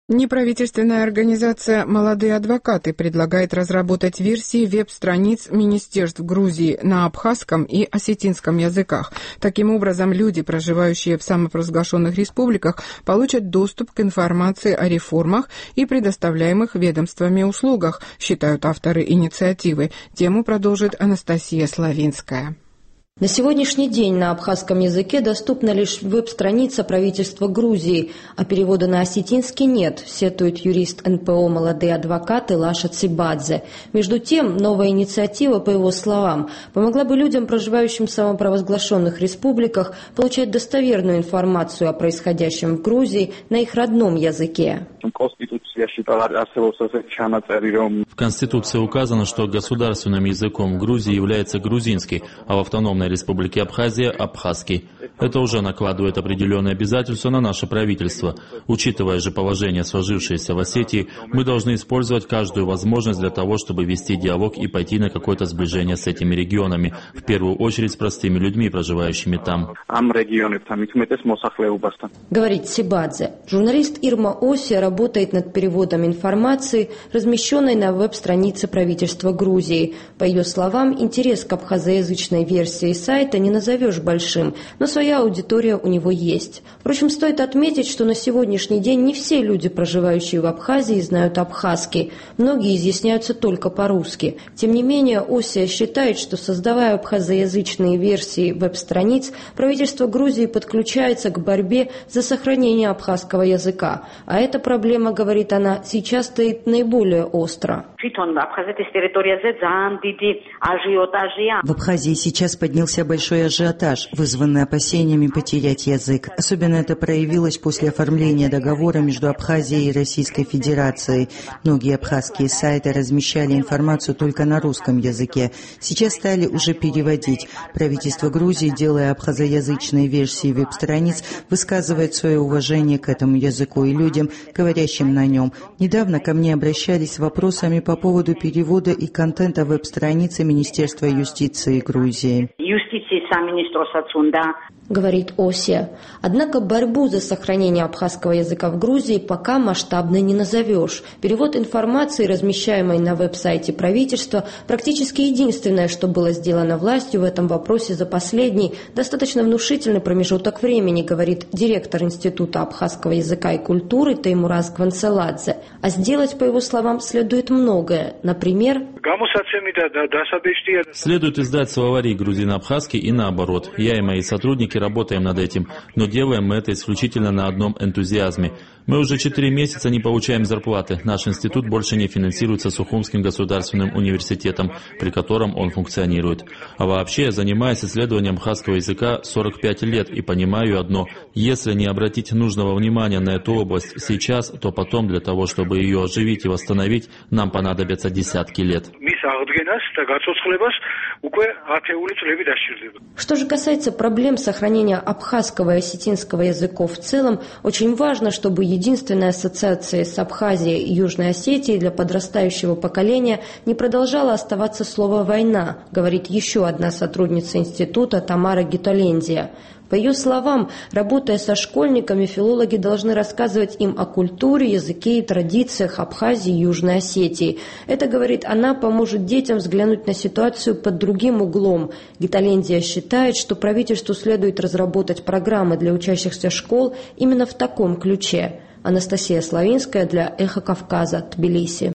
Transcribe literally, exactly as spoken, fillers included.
Неправительственная организация «Молодые адвокаты» предлагает разработать версии веб-страниц министерств Грузии на абхазском и осетинском языках. Таким образом, люди, проживающие в самопровозглашенных республиках, получат доступ к информации о реформах и предоставляемых ведомствами услугах, считают авторы инициативы. Тему продолжит Анастасия Славинская. На сегодняшний день на абхазском языке доступна лишь веб-страница правительства Грузии, а перевода на осетинский нет, сетует юрист эн пэ о «Молодые адвокаты» Лаша Цибадзе. Между тем, новая инициатива, по его словам, помогла бы людям, проживающим в самопровозглашенных республиках, получать достоверную информацию о происходящем в Грузии на их родном языке. В Конституции указано, что государственным языком в Грузии является грузинский, а в автономной Республике Абхазия – абхазский. Это уже накладывает определенные обязательства на наше правительство. Учитывая же положение, сложившееся в Осетии, мы должны использовать каждую возможность для того, чтобы вести диалог и пойти на какое-то сближение с этими регионами, в первую очередь с простыми людьми, проживающими там. Говорит Цибадзе. Журналист Ирма Осия работает над переводом информации, размещенной на веб-странице правительства Грузии. По ее словам, интерес к абхазоязычной версии сайта не назовешь большим, но своя аудитория у него есть. Впрочем, стоит отметить, что на сегодняшний день не все люди, проживающие в Абхазии, знают абхазский. Многие изъясняются только по-русски. Тем не менее, Осия считает, что, создавая абхазоязычные версии веб-страниц, правительство Грузии подключается к борьбе за сохранение абхазского языка. А эта проблема, говорит она, сейчас стоит наиболее остро. В Абхазии сейчас поднялся большой ажиотаж, вызванный опасениями потерять язык. Особенно это проявилось после оформления договора между Абхазией и Российской Федерацией. Многие абхазские сайты размещали информацию только на русском языке. Сейчас стали уже переводить. Правительство Грузии, делая абхазоязычные версии веб-страниц, высказывает свое уважение к этому языку и людям, говорящим на нем. Недавно ко мне обращались с вопросами по поводу перевода и контента веб-страницы Министерства юстиции Грузии. Говорит Осия. Однако борьбу за сохранение абхазского языка в Грузии пока масштабно не назовешь. Перевод информации, размещаемой на веб-сайте правительства, практически единственное, что было сделано властью в этом вопросе за последний, достаточно внушительный промежуток времени, говорит директор Института абхазского языка и культуры Теймураз Гванцеладзе. А сделать, по его словам, следует многое. Например, следует издать словари грузино-абхазский и наоборот. Я и мои сотрудники работаем над этим, но делаем мы это исключительно на одном энтузиазме. Мы уже четыре месяца не получаем зарплаты. Наш институт больше не финансируется Сухумским государственным университетом, при котором он функционирует. А вообще я занимаюсь исследованием абхазского языка сорок пять лет и понимаю одно: если не обратить нужного внимания на эту область сейчас, то потом для того, чтобы ее оживить и восстановить, нам понадобятся десятки лет. Что же касается проблем сохранения абхазского и осетинского языков в целом, очень важно, чтобы единственная ассоциация с Абхазией и Южной Осетией для подрастающего поколения не продолжала оставаться слово «война», говорит еще одна сотрудница института Тамара Гитолендия. По ее словам, работая со школьниками, филологи должны рассказывать им о культуре, языке и традициях Абхазии и Южной Осетии. Это, говорит она, поможет детям взглянуть на ситуацию под другим углом. Гитолендия считает, что правительству следует разработать программы для учащихся школ именно в таком ключе. Анастасия Славинская для «Эхо Кавказа», Тбилиси.